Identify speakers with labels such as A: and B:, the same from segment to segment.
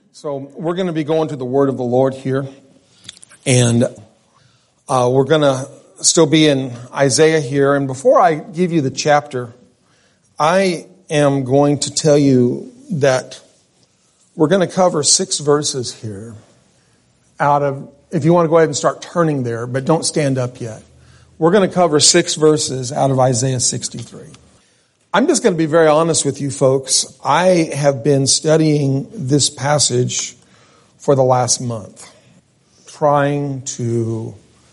A: So we're going to be going to the Word of the Lord here, and we're going to still be in Isaiah here. And before I give you the chapter, I am going to tell you that we're going to cover 6 verses here out of, if you want to go ahead and start turning there, but don't stand up yet. We're going to cover 6 verses out of Isaiah 63. I'm just going to be very honest with you folks. I have been studying this passage for the last month, trying to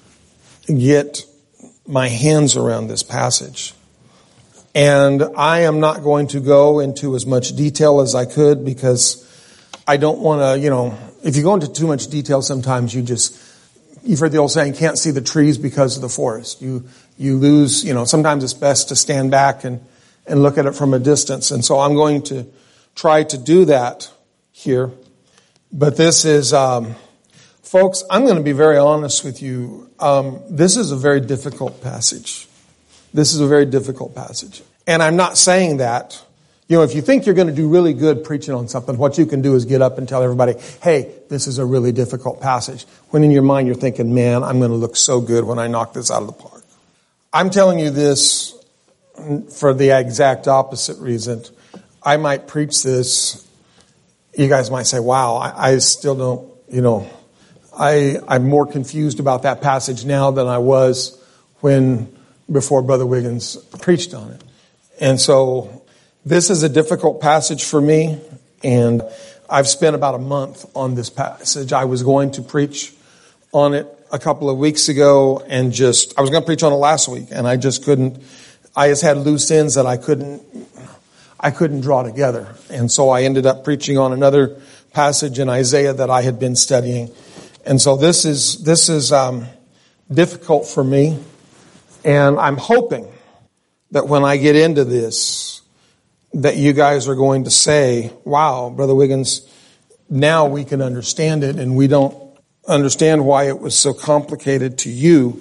A: get my hands around this passage. And I am not going to go into as much detail as I could because I don't want to, if you go into too much detail, sometimes you've heard the old saying, can't see the trees because of the forest. You lose, sometimes it's best to stand back and look at it from a distance. And so I'm going to try to do that here. But this is, folks, I'm going to be very honest with you. This is a very difficult passage. This is a very difficult passage. And I'm not saying that, if you think you're going to do really good preaching on something, what you can do is get up and tell everybody, hey, this is a really difficult passage. When in your mind you're thinking, man, I'm going to look so good when I knock this out of the park. I'm telling you this for the exact opposite reason. I might preach this. You guys might say, wow, I still don't, I'm more confused about that passage now than I was before Brother Wiggins preached on it. And so this is a difficult passage for me, and I've spent about a month on this passage. I was going to preach on it a couple of weeks ago, and I was going to preach on it last week, and I just couldn't. I just had loose ends that I couldn't draw together. And so I ended up preaching on another passage in Isaiah that I had been studying. And so this is difficult for me. And I'm hoping that when I get into this, that you guys are going to say, wow, Brother Wiggins, now we can understand it, and we don't understand why it was so complicated to you,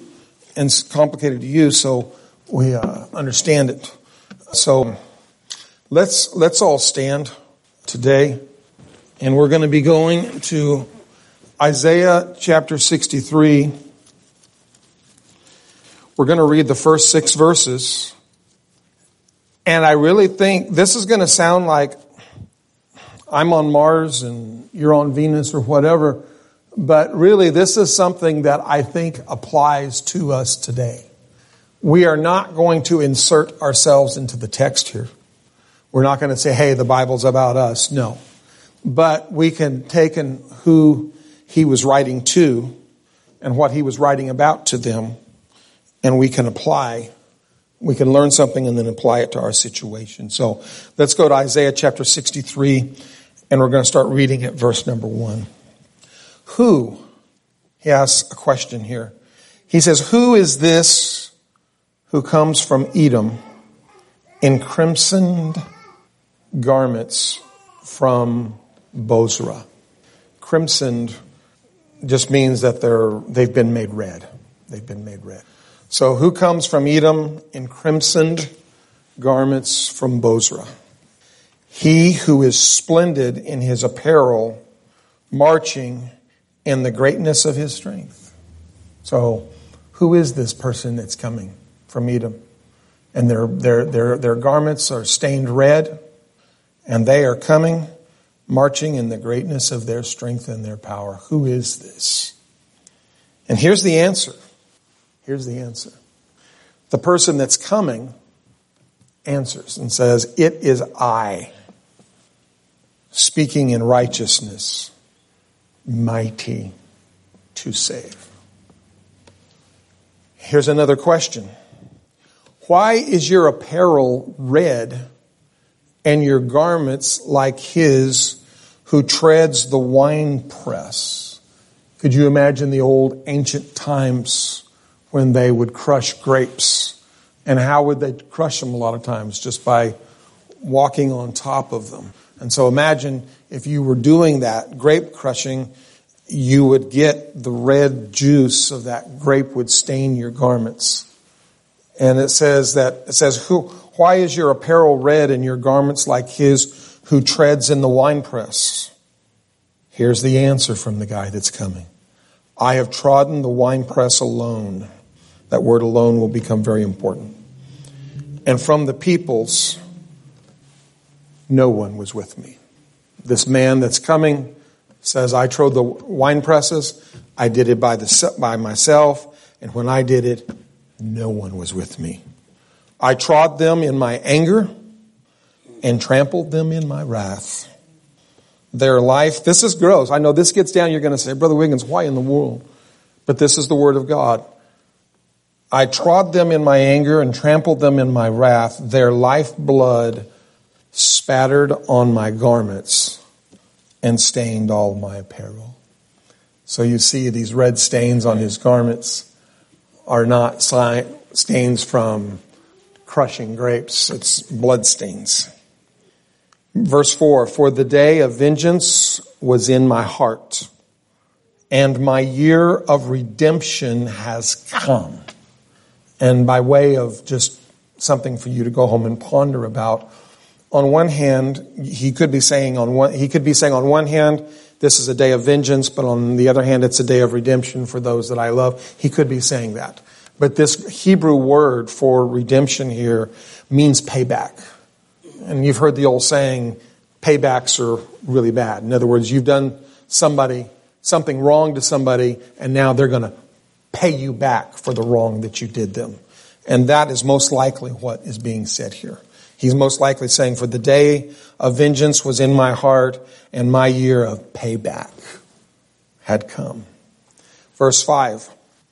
A: so we understand it. So let's all stand today, and we're going to be going to Isaiah chapter 63. We're going to read the first 6 verses, and I really think this is going to sound like I'm on Mars and you're on Venus or whatever, but really this is something that I think applies to us today. We are not going to insert ourselves into the text here. We're not going to say, hey, the Bible's about us. No. But we can take who he was writing to and what he was writing about to them, and we can learn something and then apply it to our situation. So let's go to Isaiah chapter 63, and we're going to start reading at verse number 1. He asks a question here. He says, who is this who comes from Edom in crimsoned garments from Bozrah? Crimsoned just means that they've been made red. They've been made red. So who comes from Edom in crimsoned garments from Bozrah? He who is splendid in his apparel, marching in the greatness of his strength. So who is this person that's coming from Edom? And their garments are stained red, and they are coming, marching in the greatness of their strength and their power. Who is this? And here's the answer. Here's the answer. The person that's coming answers and says, it is I, speaking in righteousness, mighty to save. Here's another question. Why is your apparel red and your garments like his who treads the winepress? Could you imagine the old ancient times when they would crush grapes? And how would they crush them a lot of times? Just by walking on top of them. And so imagine if you were doing that grape crushing, you would get the red juice of that grape would stain your garments. And it says, why is your apparel red and your garments like his who treads in the winepress? Here's the answer from the guy that's coming. I have trodden the winepress alone. That word alone will become very important. And from the peoples, no one was with me. This man that's coming says, I trod the wine presses. I did it by myself. And when I did it, no one was with me. I trod them in my anger and trampled them in my wrath. Their life, this is gross. I know this gets down, you're going to say, Brother Wiggins, why in the world? But this is the word of God. I trod them in my anger and trampled them in my wrath. Their lifeblood spattered on my garments and stained all my apparel. So you see these red stains on his garments are not stains from crushing grapes. It's blood stains. Verse 4, for the day of vengeance was in my heart, and my year of redemption has come. And by way of just something for you to go home and ponder about, on one hand, he could be saying on one hand, this is a day of vengeance, but on the other hand, it's a day of redemption for those that I love. He could be saying that. But this Hebrew word for redemption here means payback. And you've heard the old saying, paybacks are really bad. In other words, you've done something wrong to somebody, and now they're going to pay you back for the wrong that you did them. And that is most likely what is being said here. He's most likely saying, for the day of vengeance was in my heart, and my year of payback had come. Verse 5,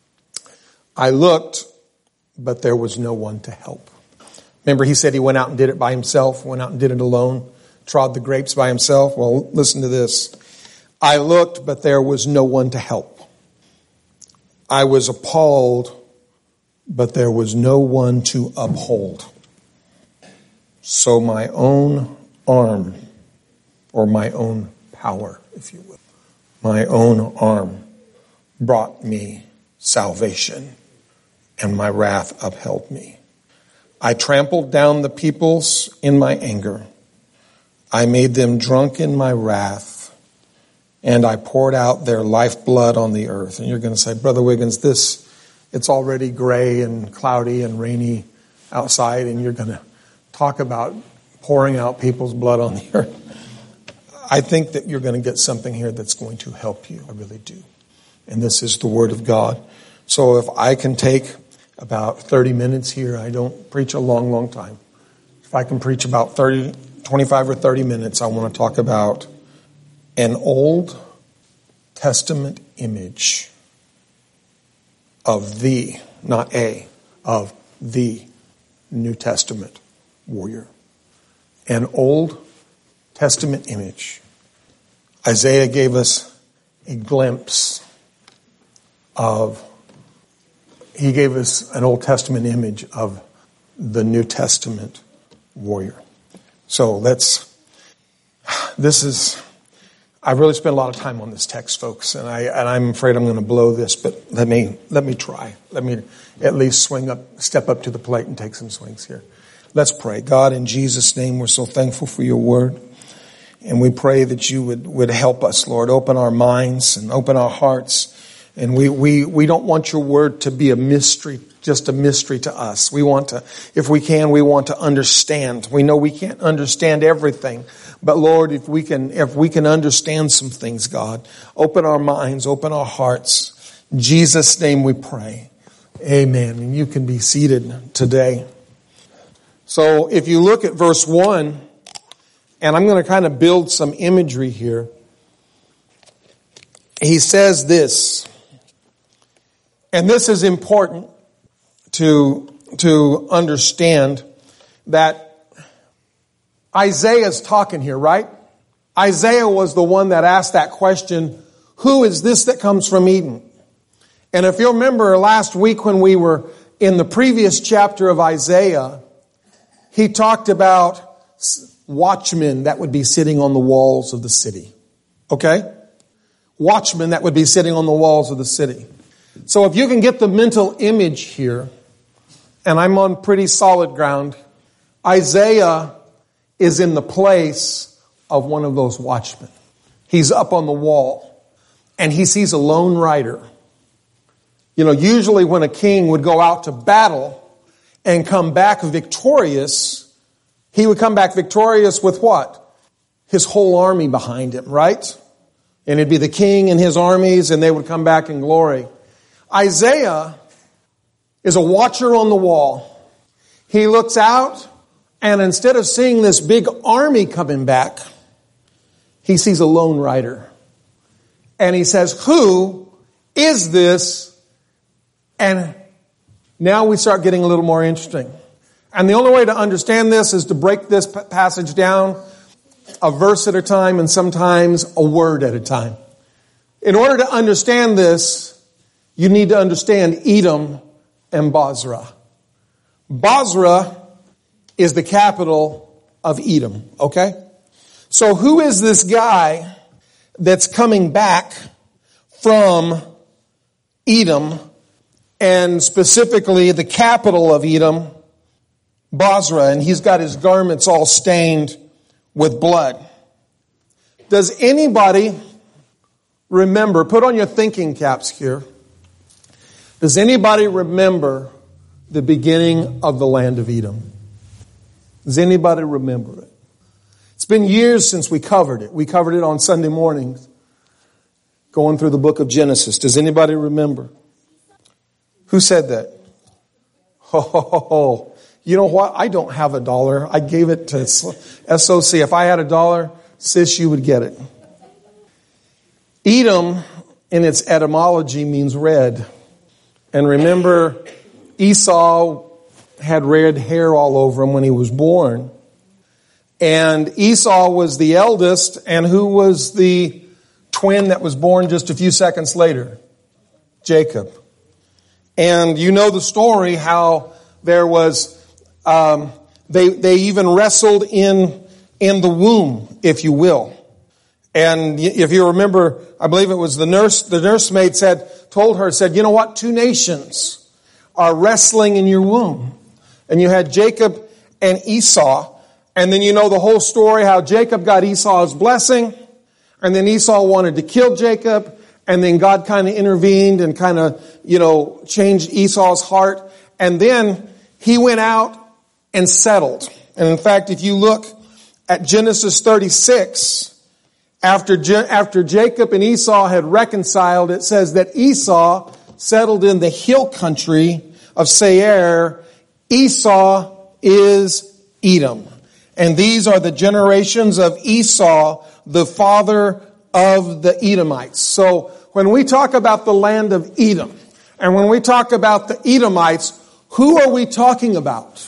A: I looked, but there was no one to help. Remember, he said he went out and did it by himself, went out and did it alone, trod the grapes by himself. Well, listen to this. I looked, but there was no one to help. I was appalled, but there was no one to uphold. So my own arm, or my own power, if you will, my own arm brought me salvation, and my wrath upheld me. I trampled down the peoples in my anger. I made them drunk in my wrath, and I poured out their lifeblood on the earth. And you're going to say, Brother Wiggins, it's already gray and cloudy and rainy outside, and you're going to talk about pouring out people's blood on the earth. I think that you're going to get something here that's going to help you. I really do. And this is the Word of God. So if I can take about 30 minutes here, I don't preach a long time. If I can preach about 25 or 30 minutes, I want to talk about an Old Testament image of the New Testament warrior. An Old Testament image. Isaiah gave us a glimpse he gave us an Old Testament image of the New Testament warrior. So I really spent a lot of time on this text, folks, and I'm afraid I'm going to blow this, but let me try. Let me at least step up to the plate and take some swings here. Let's pray. God, in Jesus' name, we're so thankful for your word. And we pray that you would help us, Lord. Open our minds and open our hearts. And we don't want your word to be a mystery, just a mystery to us. We want to, if we want to understand. We know we can't understand everything. But Lord, if we can understand some things, God, open our minds, open our hearts. In Jesus' name we pray. Amen. And you can be seated today. So if you look at verse 1, and I'm going to kind of build some imagery here. He says this, and this is important to understand, that Isaiah's talking here, right? Isaiah was the one that asked that question, who is this that comes from Eden? And if you'll remember last week when we were in the previous chapter of Isaiah, he talked about watchmen that would be sitting on the walls of the city. Okay? Watchmen that would be sitting on the walls of the city. So if you can get the mental image here, and I'm on pretty solid ground, Isaiah is in the place of one of those watchmen. He's up on the wall, and he sees a lone rider. You know, usually when a king would go out to battle and come back victorious, he would come back victorious with what? His whole army behind him, right? And it'd be the king and his armies, and they would come back in glory. Isaiah is a watcher on the wall. He looks out, and instead of seeing this big army coming back, he sees a lone rider. And he says, who is this? And now we start getting a little more interesting. And the only way to understand this is to break this passage down a verse at a time and sometimes a word at a time. In order to understand this, you need to understand Edom and Bozrah. Bozrah is the capital of Edom, okay? So who is this guy that's coming back from Edom, and specifically the capital of Edom, Bozrah, and he's got his garments all stained with blood? Does anybody remember, put on your thinking caps here, does anybody remember the beginning of the land of Edom? Does anybody remember it? It's been years since we covered it. We covered it on Sunday mornings, going through the book of Genesis. Does anybody remember? Who said that? Oh, you know what? I don't have $1. I gave it to SOC. If I had $1, sis, you would get it. Edom, in its etymology, means red. And remember, Esau had red hair all over him when he was born. And Esau was the eldest, and who was the twin that was born just a few seconds later? Jacob. And you know the story how there was, they even wrestled in the womb, if you will. And if you remember, I believe it was the nursemaid told her, you know what? 2 nations are wrestling in your womb. And you had Jacob and Esau. And then you know the whole story, how Jacob got Esau's blessing. And then Esau wanted to kill Jacob. And then God kind of intervened and kind of, changed Esau's heart. And then he went out and settled. And in fact, if you look at Genesis 36, after Jacob and Esau had reconciled, it says that Esau settled in the hill country of Seir. Esau is Edom. And these are the generations of Esau, the father of the Edomites. So when we talk about the land of Edom, and when we talk about the Edomites, who are we talking about?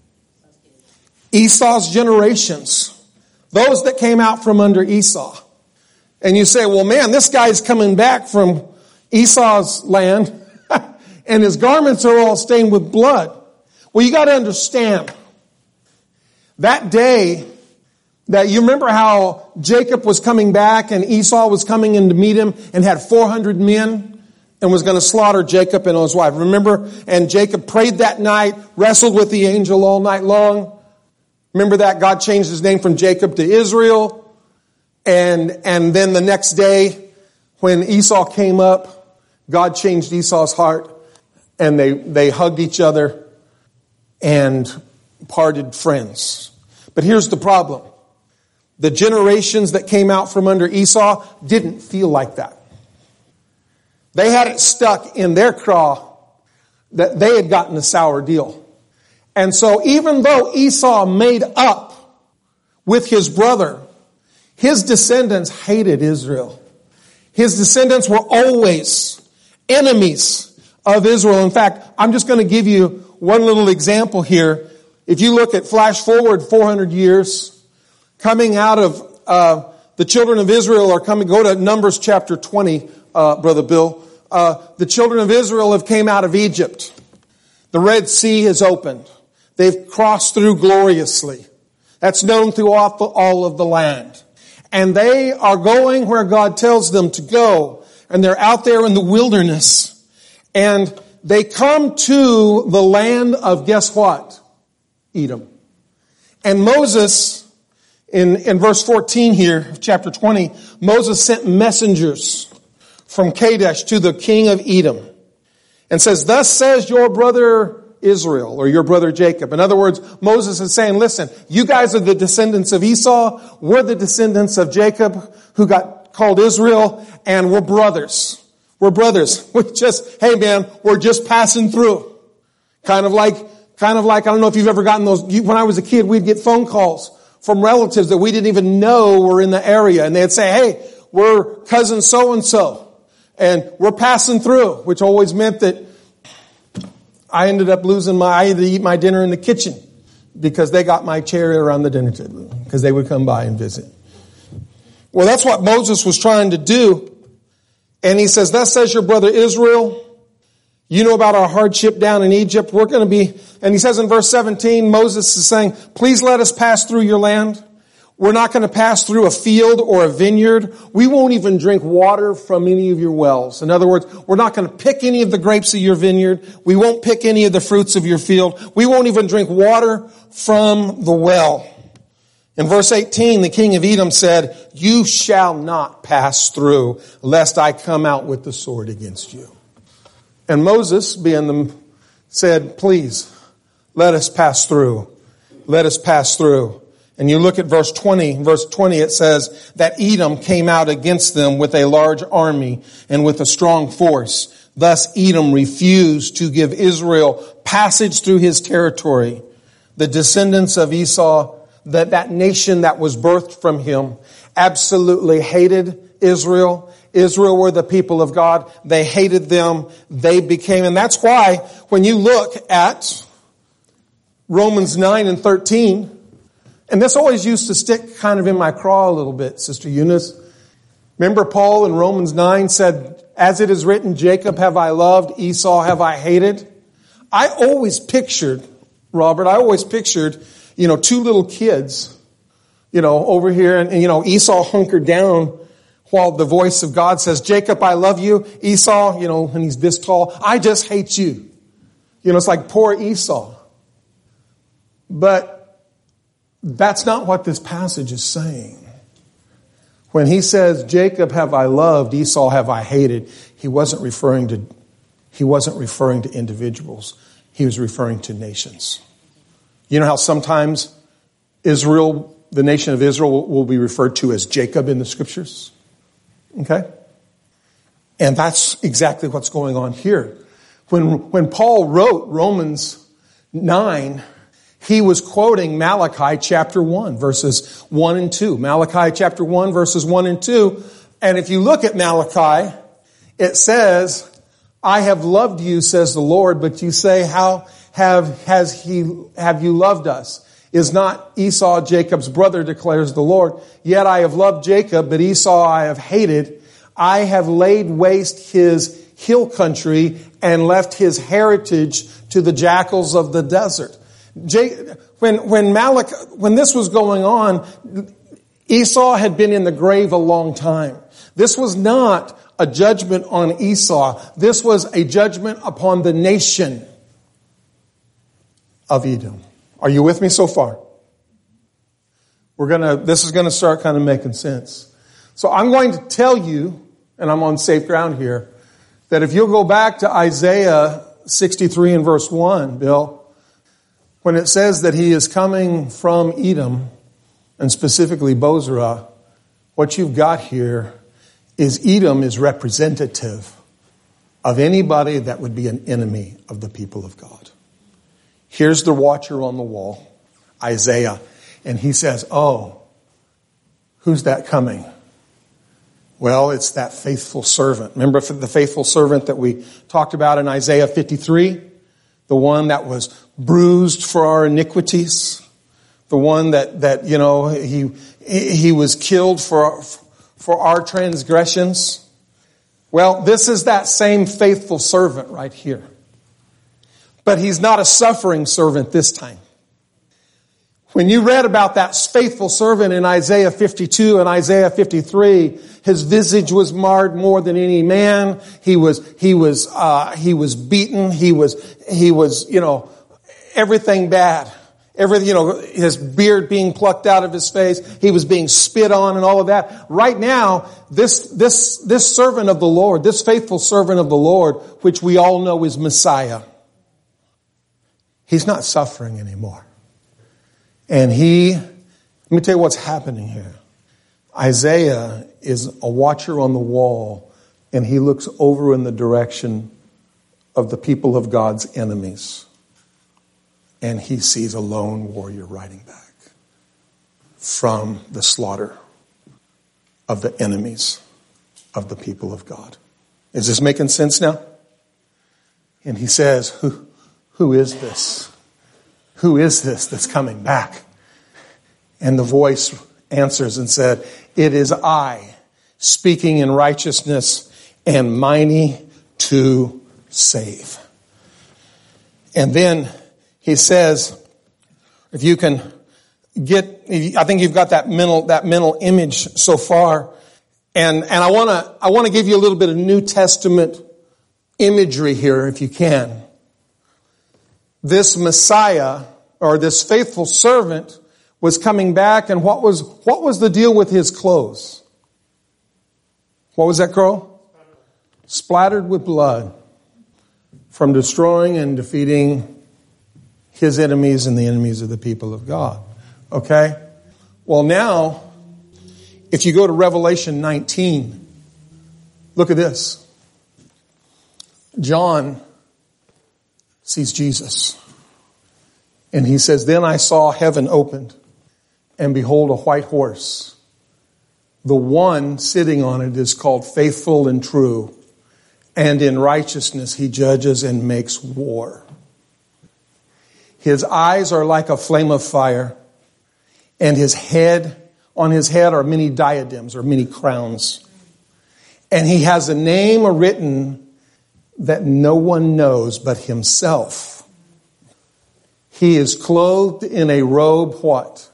A: Esau's generations. Those that came out from under Esau. And you say, well, man, this guy's coming back from Esau's land, and his garments are all stained with blood. Well, you got to understand, that day, that you remember how Jacob was coming back and Esau was coming in to meet him and had 400 men and was going to slaughter Jacob and his wife. Remember? And Jacob prayed that night, wrestled with the angel all night long. Remember that? God changed his name from Jacob to Israel. And then the next day, when Esau came up, God changed Esau's heart, and they hugged each other and parted friends. But here's the problem. The generations that came out from under Esau didn't feel like that. They had it stuck in their craw that they had gotten a sour deal. And so even though Esau made up with his brother, his descendants hated Israel. His descendants were always enemies of Israel. In fact, I'm just going to give you one little example here. If you look at flash forward 400 years, coming out of the children of Israel are coming. Go to Numbers chapter 20, Brother Bill. The children of Israel have came out of Egypt. The Red Sea has opened. They've crossed through gloriously. That's known throughout all of the land. And they are going where God tells them to go. And they're out there in the wilderness. And they come to the land of, guess what? Edom. And Moses, In verse 14 here, chapter 20, Moses sent messengers from Kadesh to the king of Edom and says, thus says your brother Israel, or your brother Jacob. In other words, Moses is saying, listen, you guys are the descendants of Esau. We're the descendants of Jacob, who got called Israel, and we're brothers. We're brothers. Hey man, we're just passing through. Kind of like, I don't know if you've ever gotten those. When I was a kid, we'd get phone calls from relatives that we didn't even know were in the area. And they'd say, hey, we're cousin so-and-so. And we're passing through, which always meant that I ended up I had to eat my dinner in the kitchen because they got my chair around the dinner table because they would come by and visit. Well, that's what Moses was trying to do. And he says, thus says your brother Israel, you know about our hardship down in Egypt. We're going to be, and he says in verse 17, Moses is saying, please let us pass through your land. We're not going to pass through a field or a vineyard. We won't even drink water from any of your wells. In other words, we're not going to pick any of the grapes of your vineyard. We won't pick any of the fruits of your field. We won't even drink water from the well. In verse 18, the king of Edom said, you shall not pass through, lest I come out with the sword against you. And Moses, being them, said, please, let us pass through. Let us pass through. And you look at verse 20. Verse 20, it says that Edom came out against them with a large army and with a strong force. Thus Edom refused to give Israel passage through his territory. The descendants of Esau, that nation that was birthed from him, absolutely hated Israel. Israel were the people of God. They hated them. They became, and that's why when you look at Romans 9 and 13, and this always used to stick kind of in my craw a little bit, Sister Eunice. Remember Paul in Romans 9 said, as it is written, Jacob have I loved, Esau have I hated. I always pictured, Robert, two little kids, over here, and Esau hunkered down while the voice of God says, Jacob, I love you. Esau, when he's this tall, I just hate you. It's like poor Esau. But that's not what this passage is saying. When he says, Jacob have I loved, Esau have I hated, he wasn't referring to individuals. He was referring to nations. You know how sometimes Israel, the nation of Israel, will be referred to as Jacob in the scriptures? Okay? And that's exactly what's going on here. When Paul wrote Romans 9, he was quoting Malachi chapter 1, verses 1 and 2. Malachi chapter 1, verses 1 and 2. And if you look at Malachi, it says, I have loved you, says the Lord, but you say, how have you loved us? Is not Esau Jacob's brother, declares the Lord. Yet I have loved Jacob, but Esau I have hated. I have laid waste his hill country and left his heritage to the jackals of the desert. When this was going on, Esau had been in the grave a long time. This was not a judgment on Esau. This was a judgment upon the nation of Edom. Are you with me so far? This is going to start kind of making sense. So I'm going to tell you, and I'm on safe ground here, that if you'll go back to Isaiah 63 and verse 1, Bill, when it says that he is coming from Edom, and specifically Bozrah, what you've got here is Edom is representative of anybody that would be an enemy of the people of God. Here's the watcher on the wall, Isaiah, and he says, oh, who's that coming? Well, it's that faithful servant. Remember the faithful servant that we talked about in Isaiah 53? The one that was bruised for our iniquities. The one that he was killed for our transgressions. Well, this is that same faithful servant right here. But he's not a suffering servant this time. When you read about that faithful servant in Isaiah 52 and Isaiah 53, his visage was marred more than any man. He was beaten. He was, everything bad. Everything, his beard being plucked out of his face. He was being spit on and all of that. Right now, this servant of the Lord, this faithful servant of the Lord, which we all know is Messiah, he's not suffering anymore. And let me tell you what's happening here. Isaiah is a watcher on the wall, and he looks over in the direction of the people of God's enemies. And he sees a lone warrior riding back from the slaughter of the enemies of the people of God. Is this making sense now? And he says, who is this? Who is this that's coming back? And the voice answers and said, it is I, speaking in righteousness and mighty to save. And then he says, if you can I think you've got that mental image so far. And I want to give you a little bit of New Testament imagery here, if you can. This Messiah, or this faithful servant, was coming back, and what was the deal with his clothes? What was that, Crow? Splattered with blood from destroying and defeating his enemies and the enemies of the people of God. Okay? Well, now, if you go to Revelation 19, look at this. John sees Jesus. And he says, then I saw heaven opened, and behold, a white horse. The one sitting on it is called Faithful and True, and in righteousness he judges and makes war. His eyes are like a flame of fire, and on his head are many diadems or many crowns. And he has a name written that no one knows but himself. He is clothed in a robe, what?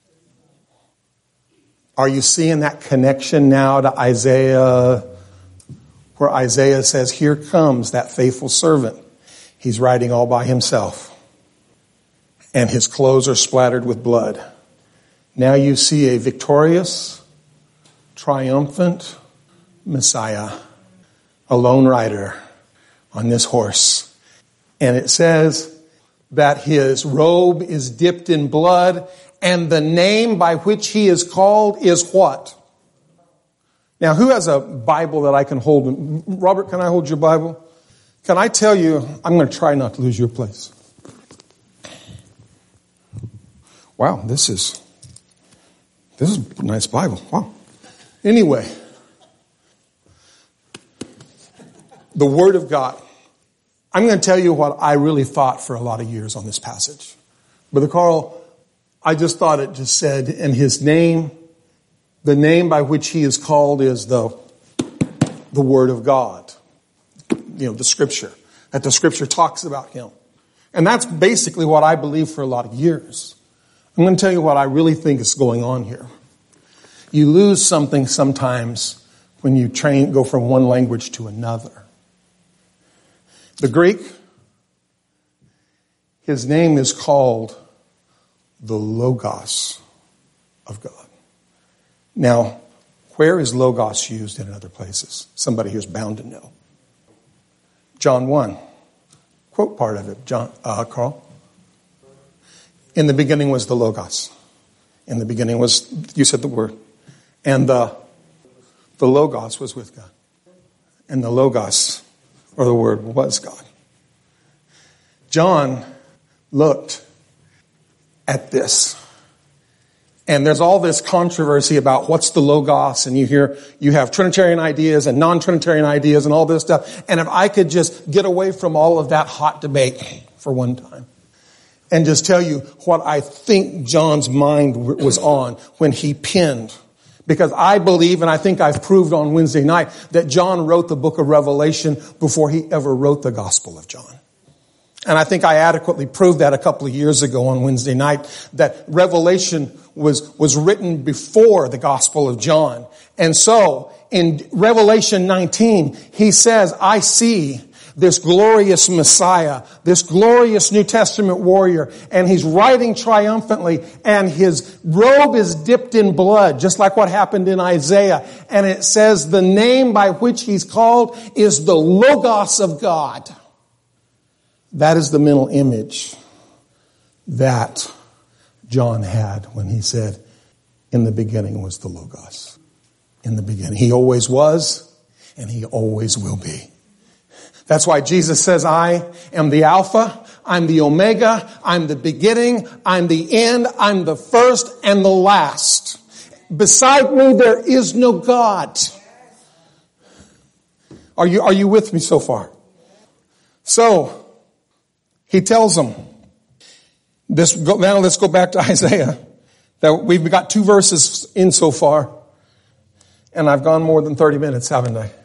A: Are you seeing that connection now to Isaiah, where Isaiah says, here comes that faithful servant. He's riding all by himself. And his clothes are splattered with blood. Now you see a victorious, triumphant Messiah, a lone rider on this horse. And it says that his robe is dipped in blood, and the name by which he is called is what? Now, who has a Bible that I can hold? Robert, can I hold your Bible? Can I tell you, I'm going to try not to lose your place. Wow, this is a nice Bible. Wow. Anyway, the Word of God. I'm going to tell you what I really thought for a lot of years on this passage. Brother Carl, I just thought it just said, and his name, the name by which he is called is the Word of God. The Scripture. That the Scripture talks about him. And that's basically what I believe for a lot of years. I'm going to tell you what I really think is going on here. You lose something sometimes when you go from one language to another. The Greek, his name is called the Logos of God. Now, where is Logos used in other places? Somebody here's bound to know. John 1. Quote part of it, Carl. In the beginning was the Logos. In the beginning was, you said the word. And the Logos was with God. And the Logos, or the Word, was God. John looked at this. And there's all this controversy about what's the Logos, and you have Trinitarian ideas and non-Trinitarian ideas and all this stuff. And if I could just get away from all of that hot debate for one time, and just tell you what I think John's mind was on when he penned. Because I believe, and I think I've proved on Wednesday night, that John wrote the book of Revelation before he ever wrote the Gospel of John. And I think I adequately proved that a couple of years ago on Wednesday night, that Revelation was written before the Gospel of John. And so, in Revelation 19, he says, I see this glorious Messiah, this glorious New Testament warrior, and he's riding triumphantly, and his robe is dipped in blood, just like what happened in Isaiah. And it says the name by which he's called is the Logos of God. That is the mental image that John had when he said, in the beginning was the Logos. In the beginning. He always was, and he always will be. That's why Jesus says, I am the Alpha, I'm the Omega, I'm the beginning, I'm the end, I'm the first and the last. Beside me there is no God. Are you with me so far? So, he tells them, now let's go back to Isaiah. That we've got 2 verses in so far, and I've gone more than 30 minutes, haven't I?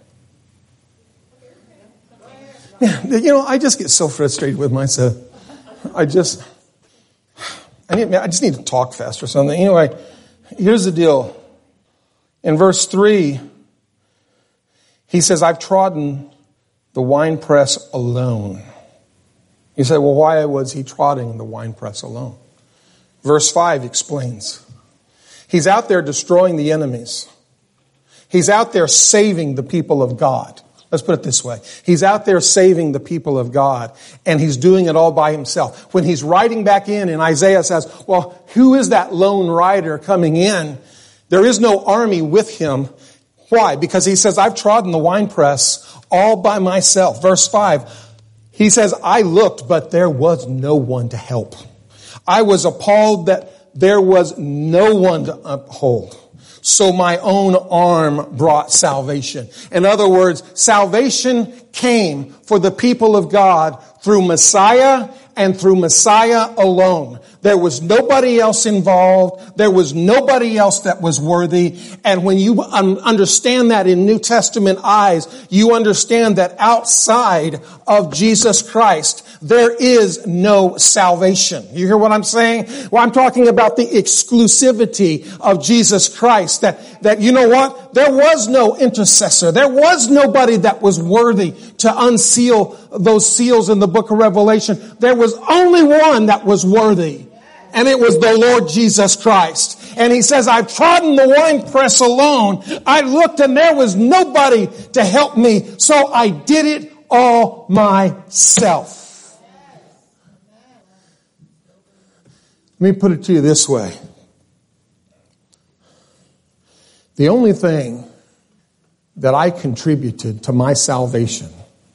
A: Yeah, I just get so frustrated with myself. I just need to talk fast or something. Anyway, here's the deal. In verse 3, he says, I've trodden the winepress alone. You say, well, why was he trotting the winepress alone? Verse 5 explains. He's out there destroying the enemies. He's out there saving the people of God. Let's put it this way. He's out there saving the people of God, and he's doing it all by himself. When he's riding back in, and Isaiah says, well, who is that lone rider coming in? There is no army with him. Why? Because he says, I've trodden the winepress all by myself. Verse 5, he says, I looked, but there was no one to help. I was appalled that there was no one to uphold. So my own arm brought salvation. In other words, salvation came for the people of God through Messiah and through Messiah alone. There was nobody else involved. There was nobody else that was worthy. And when you understand that in New Testament eyes, you understand that outside of Jesus Christ, there is no salvation. You hear what I'm saying? Well, I'm talking about the exclusivity of Jesus Christ. That you know what? There was no intercessor. There was nobody that was worthy to unseal those seals in the book of Revelation. There was only one that was worthy. And it was the Lord Jesus Christ. And he says, I've trodden the winepress alone. I looked and there was nobody to help me. So I did it all myself. Let me put it to you this way. The only thing that I contributed to my salvation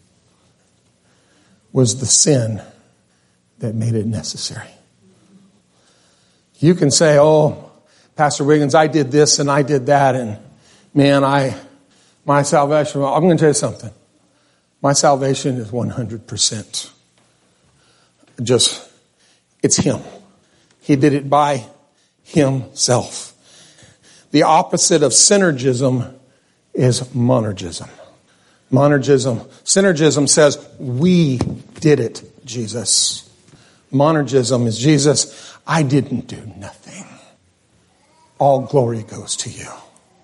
A: was the sin that made it necessary. You can say, oh, Pastor Wiggins, I did this and I did that, and man, my salvation, I'm going to tell you something. My salvation is 100%. It's Him. He did it by Himself. The opposite of synergism is monergism. Synergism says, we did it, Jesus. Monergism is, Jesus, I didn't do nothing. All glory goes to you.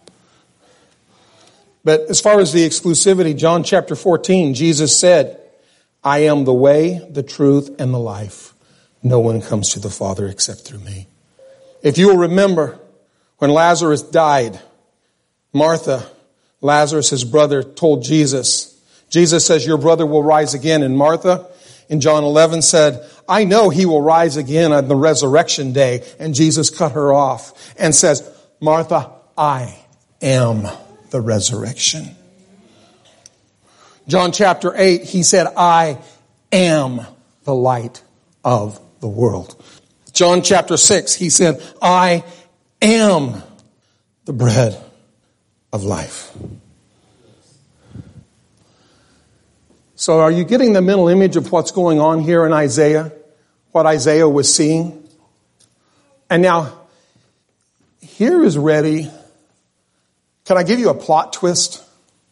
A: But as far as the exclusivity, John chapter 14, Jesus said, I am the way, the truth, and the life. No one comes to the Father except through me. If you will remember, when Lazarus died, Martha, Lazarus, his brother, told Jesus says, your brother will rise again. And Martha, in John 11, said, I know he will rise again on the resurrection day. And Jesus cut her off and says, Martha, I am the resurrection. John chapter 8, he said, I am the light of the world. John chapter 6, he said, I am the bread of life. So are you getting the mental image of what's going on here in Isaiah? What Isaiah was seeing? And now, here is ready. Can I give you a plot twist?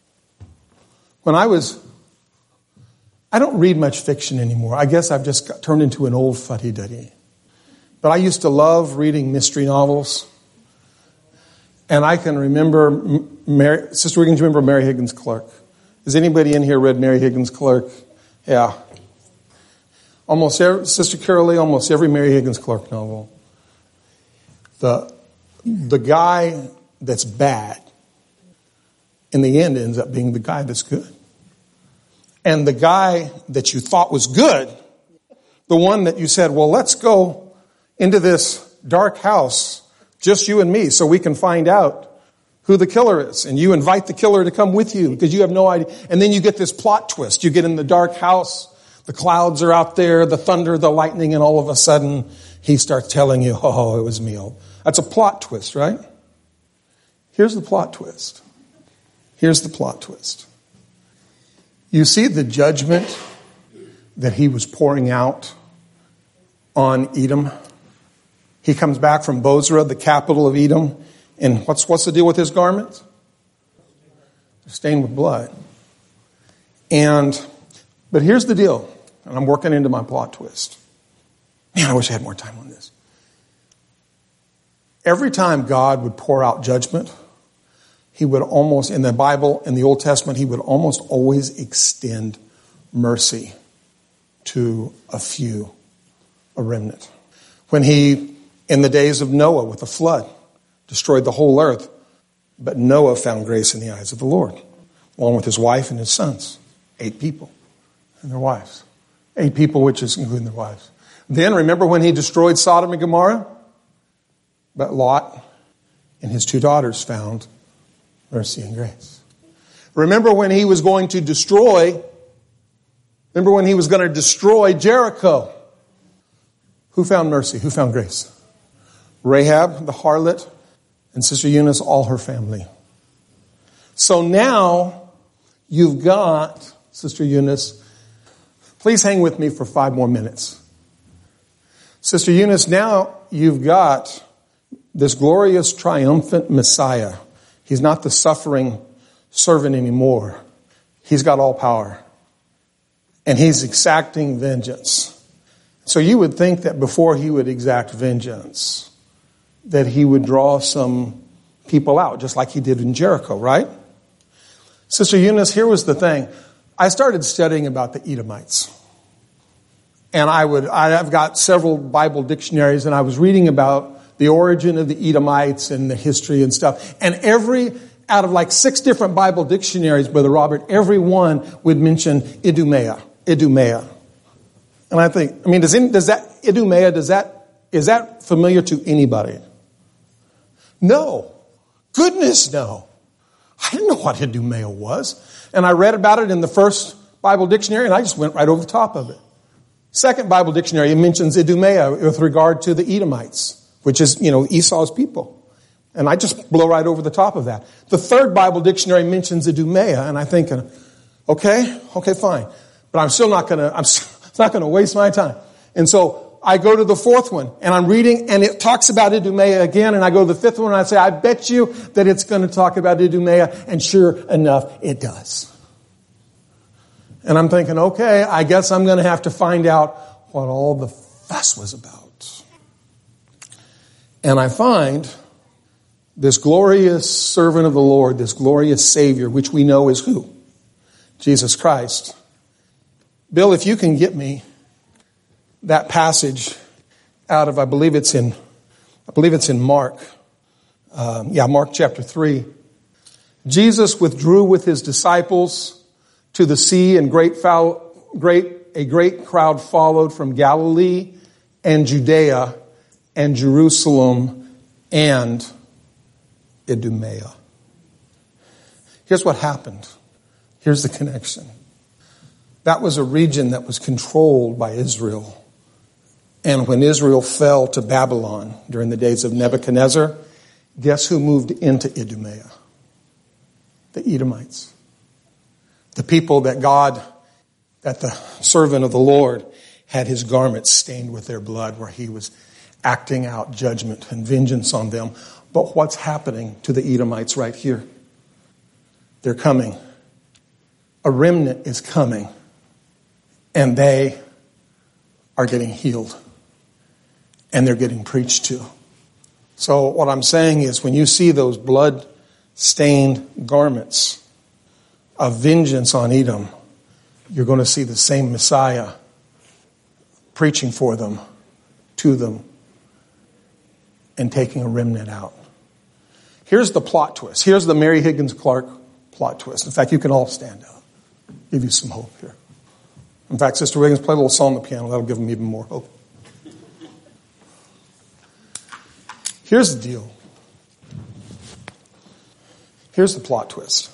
A: I don't read much fiction anymore. I guess I've just turned into an old fuddy-duddy. But I used to love reading mystery novels. And I can remember, Sister Wiggins, you remember Mary Higgins Clark? Has anybody in here read Mary Higgins Clark? Yeah. Sister Carol Lee, almost every Mary Higgins Clark novel, the guy that's bad, in the end ends up being the guy that's good. And the guy that you thought was good, the one that you said, well, let's go into this dark house, just you and me, so we can find out who the killer is. And you invite the killer to come with you because you have no idea. And then you get this plot twist. You get in the dark house, the clouds are out there, the thunder, the lightning, and all of a sudden he starts telling you, oh, it was me. That's a plot twist, right? Here's the plot twist. Here's the plot twist. You see the judgment that he was pouring out on Edom? He comes back from Bozrah, the capital of Edom, and what's the deal with his garments? They're stained with blood. But here's the deal, and I'm working into my plot twist. Man, I wish I had more time on this. Every time God would pour out judgment, he would almost, in the Bible, in the Old Testament, he would almost always extend mercy to a few, a remnant. When he, in the days of Noah with the flood, destroyed the whole earth, but Noah found grace in the eyes of the Lord, along with his wife and his sons, 8 people and their wives. 8 people, which is including their wives. Then remember when he destroyed Sodom and Gomorrah? But Lot and his 2 daughters found mercy and grace. Remember when he was going to destroy Jericho? Who found mercy? Who found grace? Rahab, the harlot, and Sister Eunice, all her family. So now you've got, Sister Eunice, please hang with me for 5 more minutes. Sister Eunice, now you've got this glorious, triumphant Messiah. He's not the suffering servant anymore. He's got all power. And he's exacting vengeance. So you would think that before he would exact vengeance, that he would draw some people out, just like he did in Jericho, right? Sister Eunice, here was the thing. I started studying about the Edomites. And I've got several Bible dictionaries, and I was reading about the origin of the Edomites and the history and stuff. And out of like 6 different Bible dictionaries, Brother Robert, every one would mention Idumea. And I think, is that familiar to anybody? No. Goodness, no. I didn't know what Idumea was. And I read about it in the first Bible dictionary, and I just went right over the top of it. Second Bible dictionary, it mentions Idumea with regard to the Edomites, which is, Esau's people. And I just blow right over the top of that. The third Bible dictionary mentions Idumea, and I think, okay, fine. But I'm still not gonna waste my time. And so I go to the 4th one, and I'm reading, and it talks about Idumea again, and I go to the 5th one, and I say, I bet you that it's going to talk about Idumea, and sure enough, it does. And I'm thinking, okay, I guess I'm going to have to find out what all the fuss was about. And I find this glorious servant of the Lord, this glorious Savior, which we know is who? Jesus Christ. Bill, if you can get me that passage out of, I believe it's in Mark. Mark chapter 3. Jesus withdrew with his disciples to the sea, and a great crowd followed from Galilee and Judea and Jerusalem and Idumea. Here's what happened. Here's the connection. That was a region that was controlled by Israel. And when Israel fell to Babylon during the days of Nebuchadnezzar, guess who moved into Idumea? The Edomites. The people that the servant of the Lord had his garments stained with their blood, where he was acting out judgment and vengeance on them. But what's happening to the Edomites right here? They're coming. A remnant is coming. And they are getting healed. And they're getting preached to. So what I'm saying is, when you see those blood-stained garments of vengeance on Edom, you're going to see the same Messiah preaching for them, to them, and taking a remnant out. Here's the plot twist. Here's the Mary Higgins Clark plot twist. In fact, you can all stand up. Give you some hope here. In fact, Sister Wiggins, play a little song on the piano. That'll give them even more hope. Here's the deal. Here's the plot twist.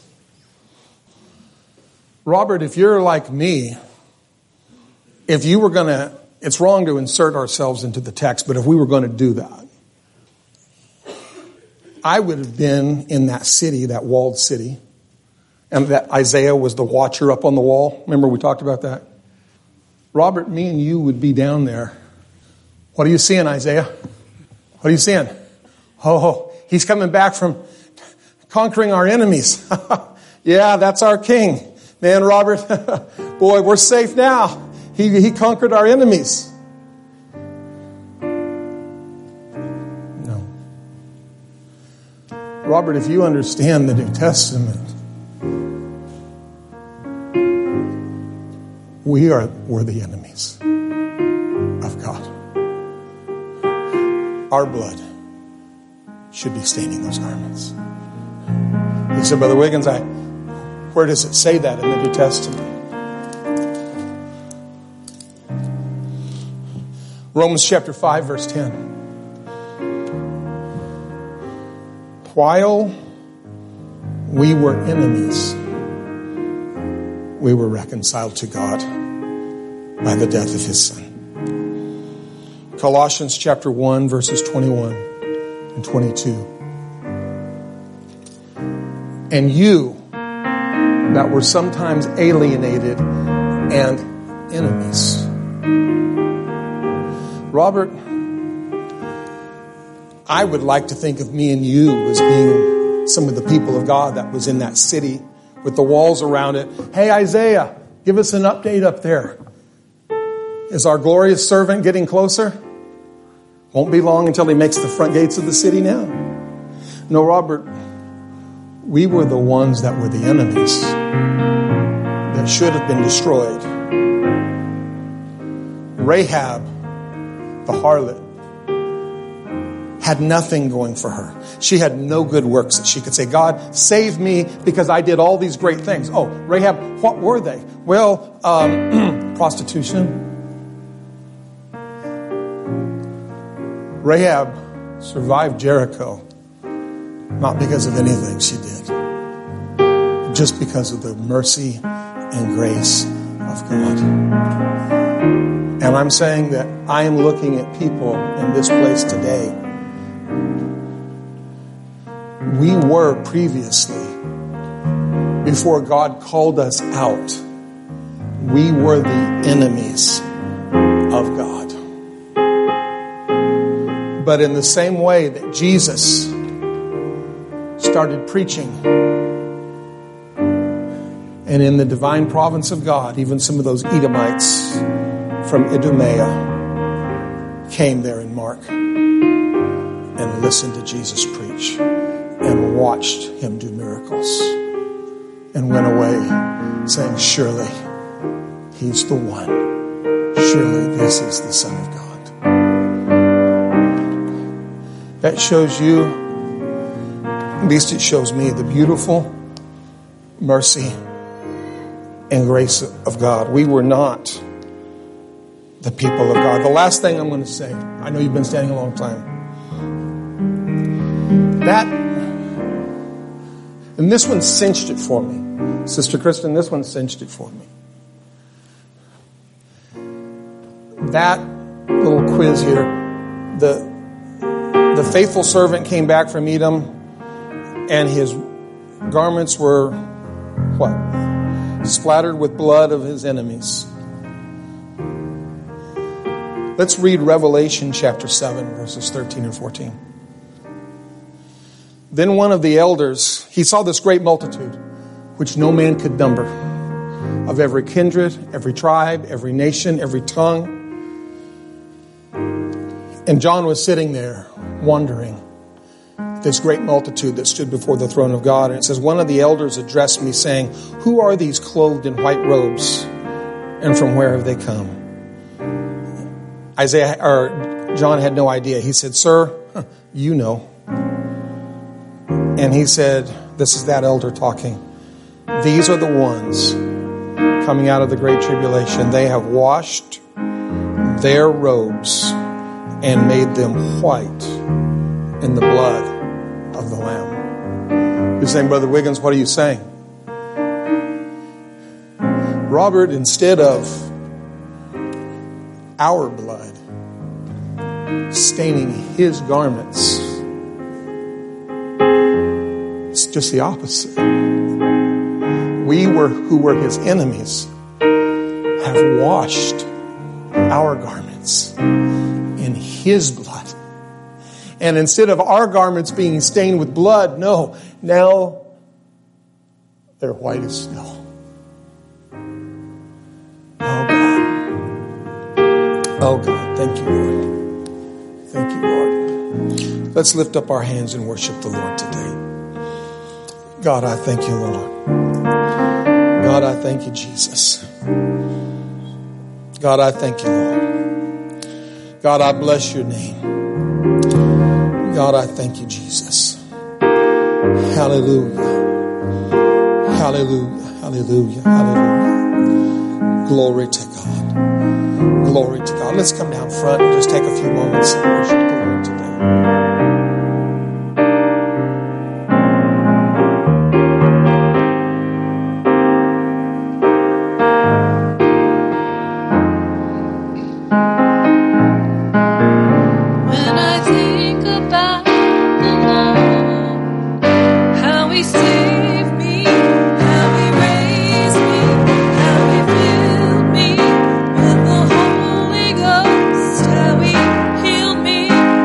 A: Robert, if you're like me, if you were going to, it's wrong to insert ourselves into the text, but if we were going to do that, I would have been in that city, that walled city, and that Isaiah was the watcher up on the wall. Remember we talked about that? Robert, me and you would be down there. What are you seeing, Isaiah? What are you seeing? Oh, he's coming back from conquering our enemies. Yeah, that's our king. Man, Robert, boy, we're safe now. He conquered our enemies. No. Robert, if you understand the New Testament, we're the enemies of God. Our blood should be staining those garments. He said, Brother Wiggins, where does it say that in the New Testament? Romans chapter 5, verse 10. While we were enemies, we were reconciled to God by the death of His Son. Colossians chapter 1, verses 21 and 22. And you that were sometimes alienated and enemies. Robert, I would like to think of me and you as being some of the people of God that was in that city with the walls around it. Hey, Isaiah, give us an update up there. Is our glorious servant getting closer? Won't be long until he makes the front gates of the city now. No, Robert, we were the ones that were the enemies that should have been destroyed. Rahab, the harlot, had nothing going for her. She had no good works that she could say, God, save me because I did all these great things. Oh, Rahab, what were they? Well, prostitution. Rahab survived Jericho, not because of anything she did, just because of the mercy and grace of God. And I'm saying that I am looking at people in this place today. We were previously, before God called us out, we were the enemies of God. But in the same way that Jesus started preaching, and in the divine province of God, even some of those Edomites from Idumea came there in Mark and listened to Jesus preach and watched him do miracles and went away saying, surely he's the one. Surely this is the Son of God. That shows you, at least it shows me, the beautiful mercy and grace of God. We were not the people of God. The last thing I'm going to say, I know you've been standing a long time. And this one cinched it for me. Sister Kristen, this one cinched it for me. That little quiz here, the faithful servant came back from Edom and his garments were what? Splattered with blood of his enemies. Let's read Revelation chapter 7, verses 13 and 14. Then one of the elders, he saw this great multitude, which no man could number, of every kindred, every tribe, every nation, every tongue. And John was sitting there, wondering, this great multitude that stood before the throne of God. And it says, one of the elders addressed me, saying, who are these clothed in white robes? And from where have they come? John had no idea. He said, "Sir, you know." And he said, this is that elder talking. "These are the ones coming out of the great tribulation. They have washed their robes and made them white in the blood of the Lamb." You're saying, "Brother Wiggins, what are you saying?" Robert, instead of our blood staining his garments, it's just the opposite. We who were his enemies have washed our garments in his blood. And instead of our garments being stained with blood, no, now they're white as snow. Oh God, thank you, Lord. Thank you, Lord. Let's lift up our hands and worship the Lord today. God, I thank you, Lord. God, I thank you, Jesus. God, I thank you, Lord. God, I bless your name. God, I thank you, Jesus. Hallelujah. Hallelujah. Hallelujah. Hallelujah. Glory to God. Glory to God. Let's come down front and just take a few moments and worship the Lord today.
B: How he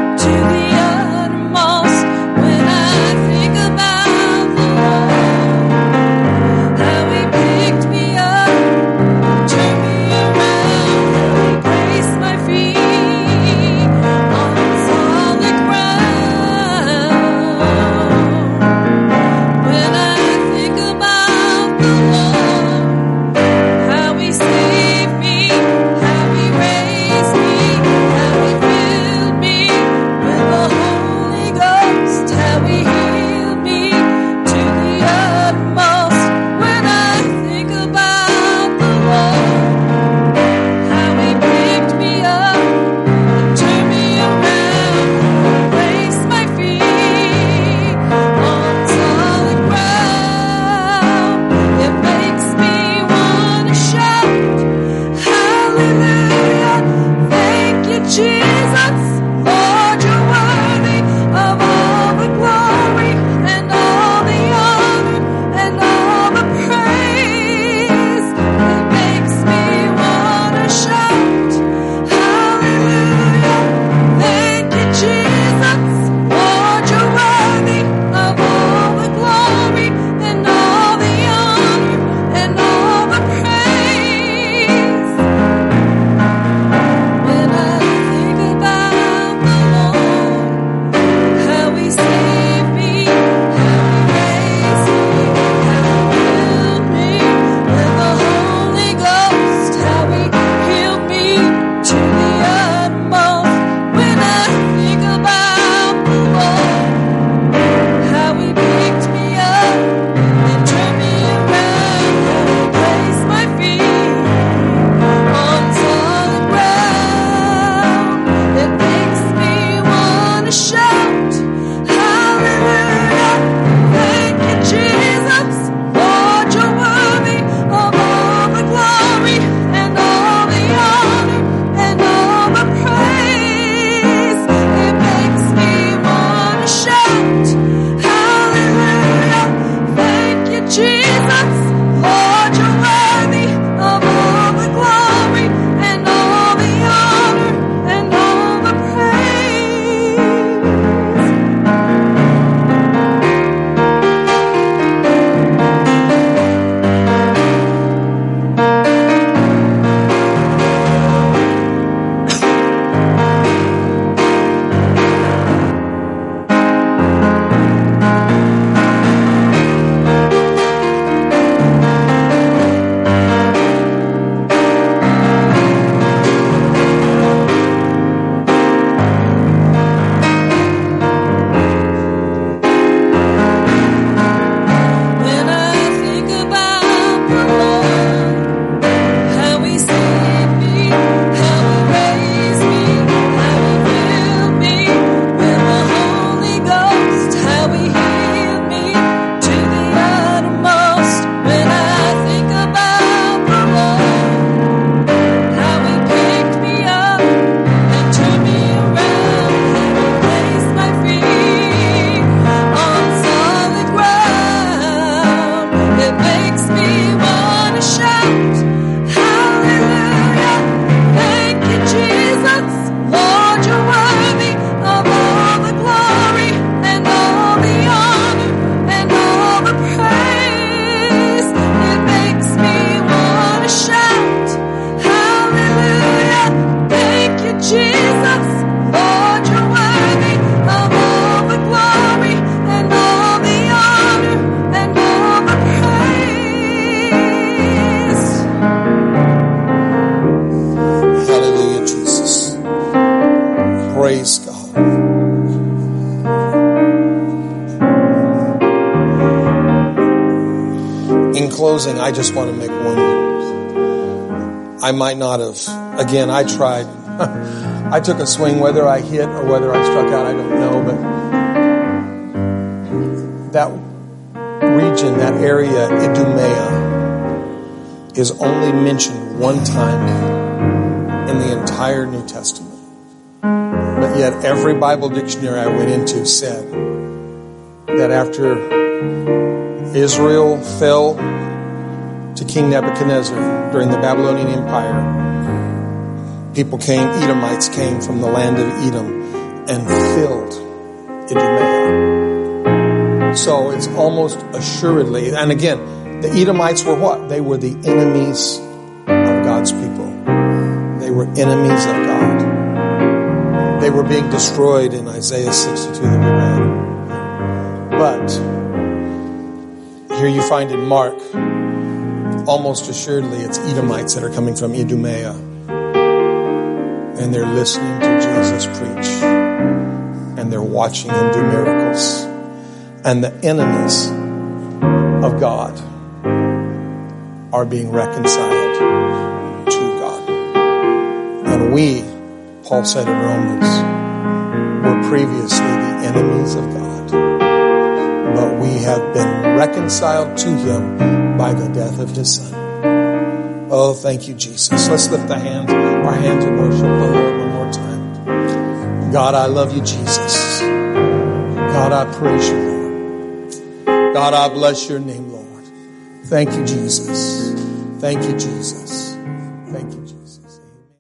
A: closing, I just want to make one. I might not have. Again, I tried. I took a swing. Whether I hit or whether I struck out, I don't know. But that region, that area, Idumea, is only mentioned one time in the entire New Testament. But yet every Bible dictionary I went into said that after Israel fell to King Nebuchadnezzar during the Babylonian Empire, Edomites came from the land of Edom and filled Idumea. So it's almost assuredly, and again, the Edomites were what? They were the enemies of God's people. They were enemies of God. They were being destroyed in Isaiah 62 that we read. But here you find in Mark, almost assuredly it's Edomites that are coming from Idumea. And they're listening to Jesus preach. And they're watching him do miracles. And the enemies of God are being reconciled to God. And we, Paul said in Romans, were previously the enemies of God. But we have been reconciled to him by the death of his Son. Oh, thank you, Jesus. Let's lift our hands and worship the Lord one more time. God, I love you, Jesus. God, I praise you, Lord. God, I bless your name, Lord. Thank you, Jesus. Thank you, Jesus. Thank you.